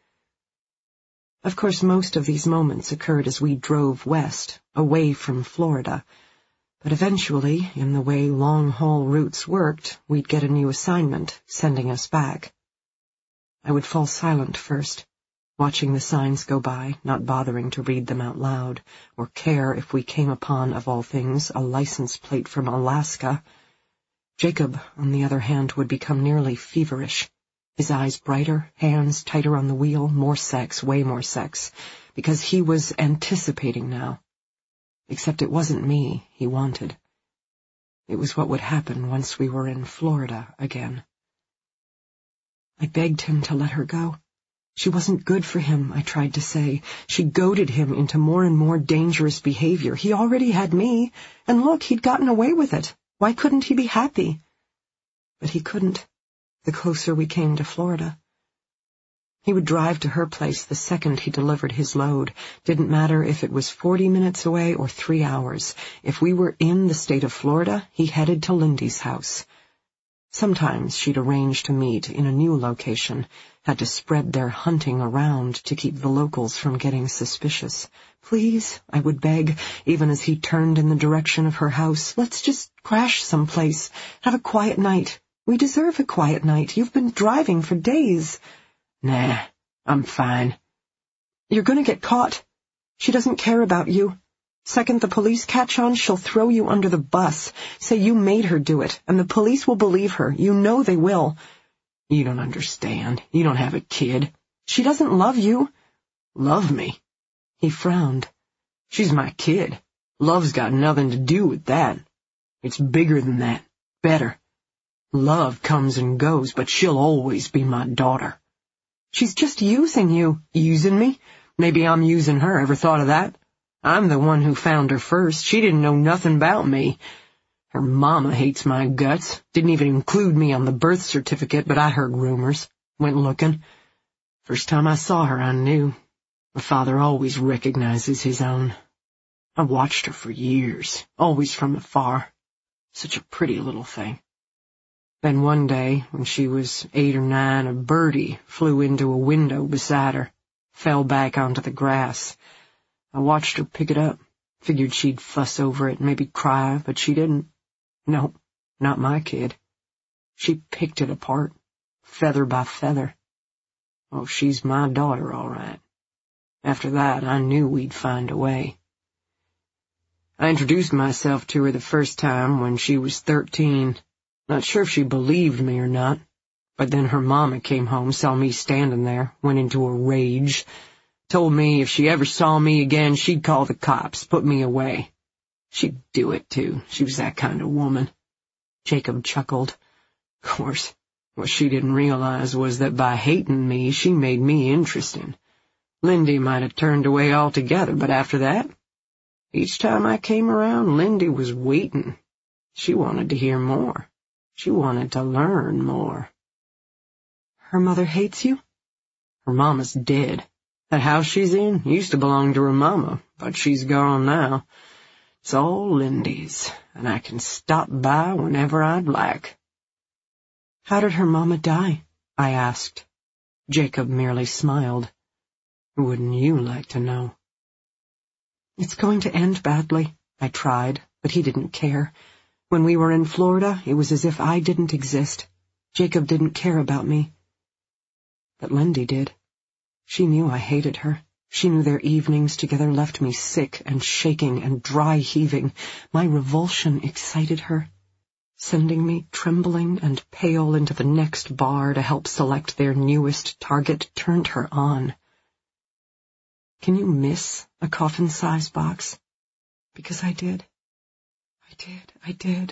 Of course, most of these moments occurred as we drove west, away from Florida. But eventually, in the way long-haul routes worked, we'd get a new assignment, sending us back. I would fall silent first, watching the signs go by, not bothering to read them out loud, or care if we came upon, of all things, a license plate from Alaska. Jacob, on the other hand, would become nearly feverish. His eyes brighter, hands tighter on the wheel, more sex, way more sex, because he was anticipating now. Except it wasn't me he wanted. It was what would happen once we were in Florida again. I begged him to let her go. She wasn't good for him, I tried to say. She goaded him into more and more dangerous behavior. He already had me, and look, he'd gotten away with it. Why couldn't he be happy? But he couldn't, the closer we came to Florida. He would drive to her place the second he delivered his load. Didn't matter if it was forty minutes away or three hours. If we were in the state of Florida, he headed to Lindy's house. Sometimes she'd arrange to meet in a new location, had to spread their hunting around to keep the locals from getting suspicious. Please, I would beg, even as he turned in the direction of her house, let's just crash someplace, have a quiet night. We deserve a quiet night. You've been driving for days. Nah, I'm fine. You're gonna get caught. She doesn't care about you. Second the police catch on, she'll throw you under the bus, say you made her do it, and the police will believe her. You know they will. You don't understand. You don't have a kid. She doesn't love you. Love me? He frowned. She's my kid. Love's got nothing to do with that. It's bigger than that. better. Love comes and goes, but she'll always be my daughter. She's just using you. Using me? Maybe I'm using her. Ever thought of that? I'm the one who found her first. She didn't know nothing about me. Her mama hates my guts. Didn't even include me on the birth certificate, but I heard rumors. Went looking. First time I saw her, I knew. My father always recognizes his own. I watched her for years, always from afar. Such a pretty little thing. Then one day, when she was eight or nine, a birdie flew into a window beside her, fell back onto the grass. I watched her pick it up, figured she'd fuss over it, maybe cry, but she didn't. No, not my kid. She picked it apart, feather by feather. Oh, she's my daughter, all right. After that, I knew we'd find a way. I introduced myself to her the first time when she was thirteen. Not sure if she believed me or not, but then her mama came home, saw me standing there, went into a rage, told me if she ever saw me again, she'd call the cops, put me away. She'd do it, too. She was that kind of woman. Jacob chuckled. Of course, what she didn't realize was that by hating me, she made me interesting. Lindy might have turned away altogether, but after that, each time I came around, Lindy was waiting. She wanted to hear more. She wanted to learn more. Her mother hates you? Her mama's dead. That house she's in used to belong to her mama, but she's gone now. It's all Lindy's, and I can stop by whenever I'd like. How did her mama die? I asked. Jacob merely smiled. Wouldn't you like to know? It's going to end badly, I tried, but he didn't care. When we were in Florida, it was as if I didn't exist. Jacob didn't care about me. But Lindy did. She knew I hated her. She knew their evenings together left me sick and shaking and dry-heaving. My revulsion excited her, sending me trembling and pale into the next bar to help select their newest target, turned her on. Can you miss a coffin-size box? Because I did. I did, I did.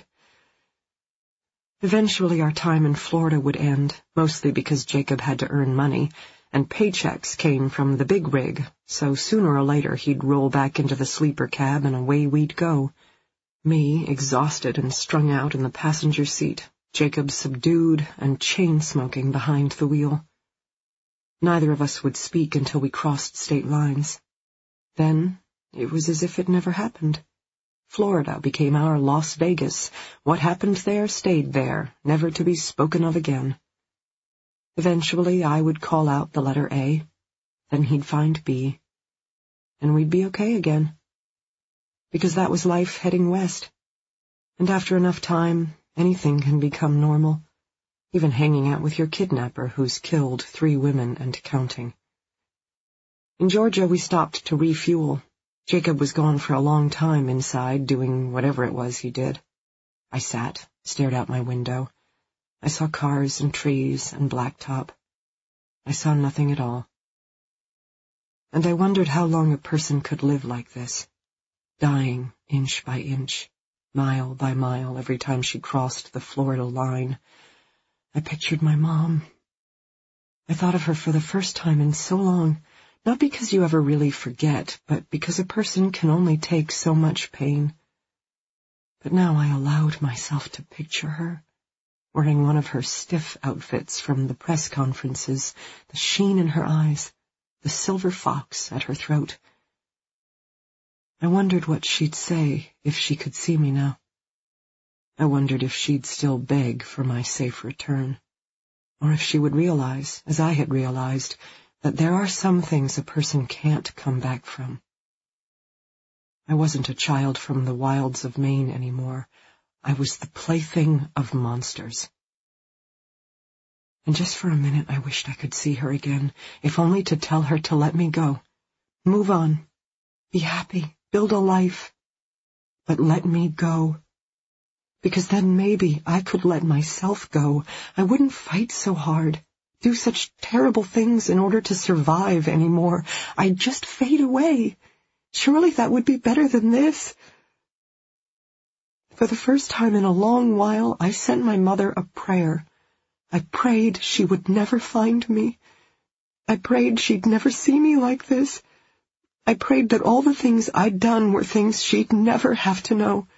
Eventually our time in Florida would end, mostly because Jacob had to earn money, and paychecks came from the big rig, so sooner or later he'd roll back into the sleeper cab and away we'd go. Me, exhausted and strung out in the passenger seat, Jacob subdued and chain-smoking behind the wheel. Neither of us would speak until we crossed state lines. Then it was as if it never happened. Florida became our Las Vegas. What happened there stayed there, never to be spoken of again. Eventually I would call out the letter A, then he'd find B, and we'd be okay again. Because that was life heading west. And after enough time, anything can become normal, even hanging out with your kidnapper who's killed three women and counting. In Georgia we stopped to refuel. Jacob was gone for a long time inside, doing whatever it was he did. I sat, stared out my window. I saw cars and trees and blacktop. I saw nothing at all. And I wondered how long a person could live like this, dying inch by inch, mile by mile every time she crossed the Florida line. I pictured my mom. I thought of her for the first time in so long, not because you ever really forget, but because a person can only take so much pain. But now I allowed myself to picture her, wearing one of her stiff outfits from the press conferences, the sheen in her eyes, the silver fox at her throat. I wondered what she'd say if she could see me now. I wondered if she'd still beg for my safe return, or if she would realize, as I had realized, that there are some things a person can't come back from. I wasn't a child from the wilds of Maine anymore. I was the plaything of monsters. And just for a minute I wished I could see her again, if only to tell her to let me go. Move on. Be happy. Build a life. But let me go. Because then maybe I could let myself go. I wouldn't fight so hard, do such terrible things in order to survive anymore. I'd just fade away. Surely that would be better than this. For the first time in a long while, I sent my mother a prayer. I prayed she would never find me. I prayed she'd never see me like this. I prayed that all the things I'd done were things she'd never have to know.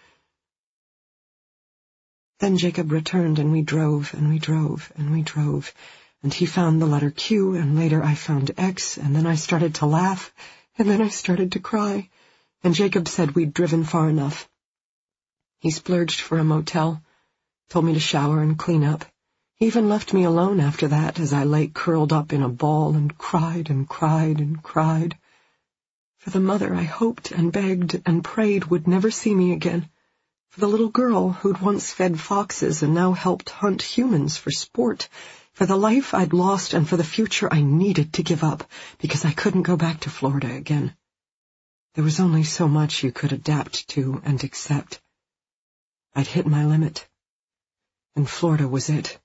Then Jacob returned, and we drove, and we drove, and we drove, and he found the letter Q, and later I found X, and then I started to laugh, and then I started to cry, and Jacob said we'd driven far enough. He splurged for a motel, told me to shower and clean up. He even left me alone after that, as I lay curled up in a ball and cried and cried and cried. For the mother I hoped and begged and prayed would never see me again. For the little girl who'd once fed foxes and now helped hunt humans for sport. For the life I'd lost and for the future I needed to give up, because I couldn't go back to Florida again. There was only so much you could adapt to and accept. I'd hit my limit, and Florida was it.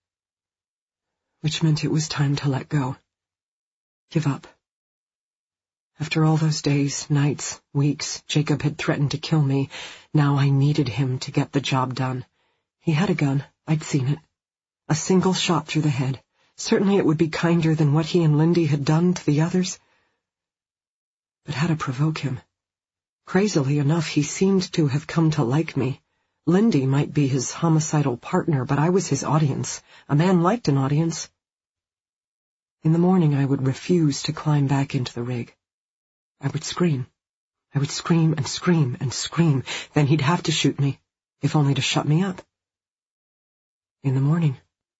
Which meant it was time to let go. Give up. After all those days, nights, weeks, Jacob had threatened to kill me. Now I needed him to get the job done. He had a gun. I'd seen it. A single shot through the head. Certainly it would be kinder than what he and Lindy had done to the others. But how to provoke him? Crazily enough, he seemed to have come to like me. Lindy might be his homicidal partner, but I was his audience. A man liked an audience. In the morning I would refuse to climb back into the rig. I would scream. I would scream and scream and scream. Then he'd have to shoot me, if only to shut me up. In the morning.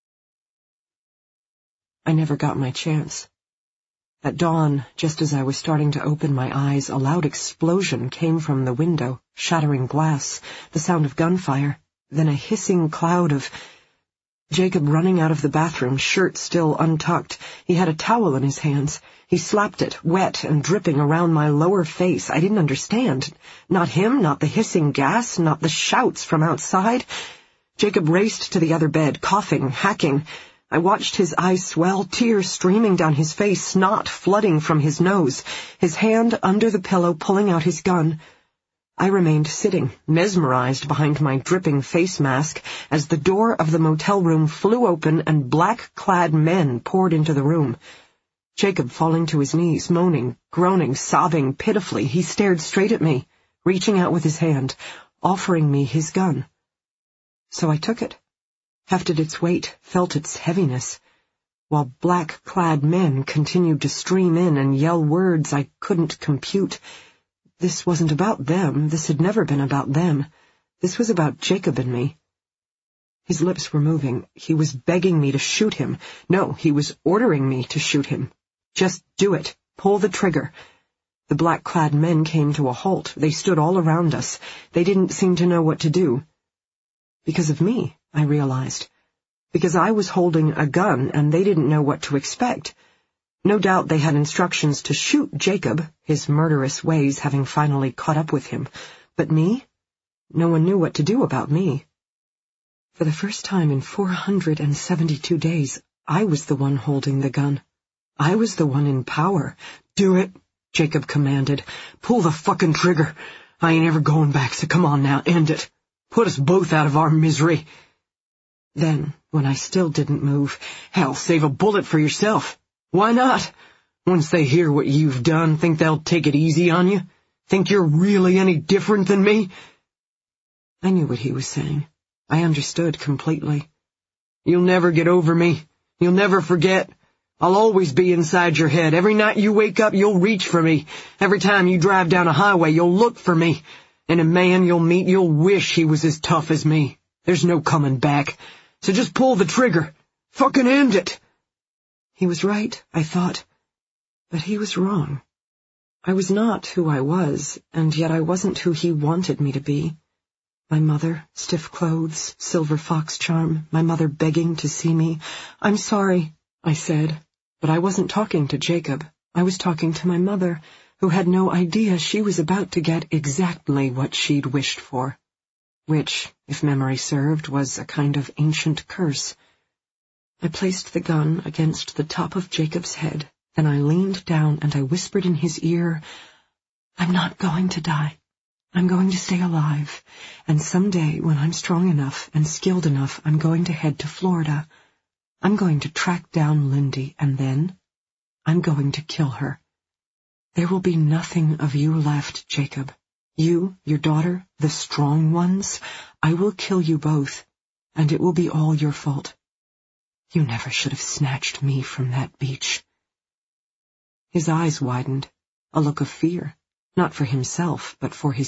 I never got my chance. At dawn, just as I was starting to open my eyes, a loud explosion came from the window, shattering glass, the sound of gunfire, then a hissing cloud of... Jacob running out of the bathroom, shirt still untucked. He had a towel in his hands. He slapped it, wet and dripping, around my lower face. I didn't understand. Not him, not the hissing gas, not the shouts from outside. Jacob raced to the other bed, coughing, hacking. I watched his eyes swell, tears streaming down his face, snot flooding from his nose, his hand under the pillow pulling out his gun. I remained sitting, mesmerized behind my dripping face mask, as the door of the motel room flew open and black-clad men poured into the room. Jacob falling to his knees, moaning, groaning, sobbing pitifully, he stared straight at me, reaching out with his hand, offering me his gun. So I took it, hefted its weight, felt its heaviness, while black-clad men continued to stream in and yell words I couldn't compute. This wasn't about them. This had never been about them. This was about Jacob and me. His lips were moving. He was begging me to shoot him. No, he was ordering me to shoot him. Just do it. Pull the trigger. The black-clad men came to a halt. They stood all around us. They didn't seem to know what to do. Because of me, I realized. Because I was holding a gun, and they didn't know what to expect. No doubt they had instructions to shoot Jacob, his murderous ways having finally caught up with him. But me? No one knew what to do about me. For the first time in four hundred seventy-two days, I was the one holding the gun. I was the one in power. Do it, Jacob commanded. Pull the fucking trigger. I ain't ever going back, so come on now, end it. Put us both out of our misery. Then, when I still didn't move, hell, save a bullet for yourself. Why not? Once they hear what you've done, think they'll take it easy on you? Think you're really any different than me? I knew what he was saying. I understood completely. You'll never get over me. You'll never forget. I'll always be inside your head. Every night you wake up, you'll reach for me. Every time you drive down a highway, you'll look for me. And a man you'll meet, you'll wish he was as tough as me. There's no coming back. So just pull the trigger. Fucking end it. He was right, I thought, but he was wrong. I was not who I was, and yet I wasn't who he wanted me to be. My mother, stiff clothes, silver fox charm, my mother begging to see me. I'm sorry, I said, but I wasn't talking to Jacob. I was talking to my mother, who had no idea she was about to get exactly what she'd wished for, which, if memory served, was a kind of ancient curse. I placed the gun against the top of Jacob's head, then I leaned down and I whispered in his ear, I'm not going to die. I'm going to stay alive, and someday when I'm strong enough and skilled enough, I'm going to head to Florida. I'm going to track down Lindy, and then I'm going to kill her. There will be nothing of you left, Jacob. You, your daughter, the strong ones, I will kill you both, and it will be all your fault. You never should have snatched me from that beach." His eyes widened, a look of fear, not for himself, but for his